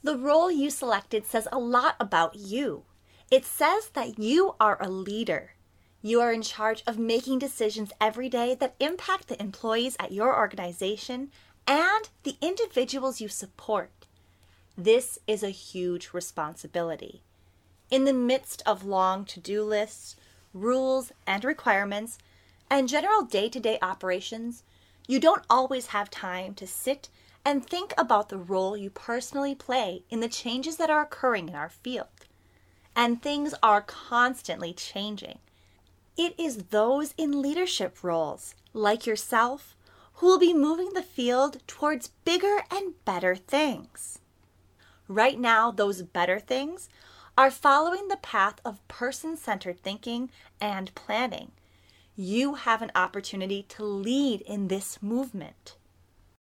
The role you selected says a lot about you. It says that you are a leader. You are in charge of making decisions every day that impact the employees at your organization and the individuals you support. This is a huge responsibility. In the midst of long to-do lists, rules and requirements, and general day-to-day operations, you don't always have time to sit and think about the role you personally play in the changes that are occurring in our field. And things are constantly changing. It is those in leadership roles, like yourself, who will be moving the field towards bigger and better things. Right now, those better things are following the path of person-centered thinking and planning. You have an opportunity to lead in this movement.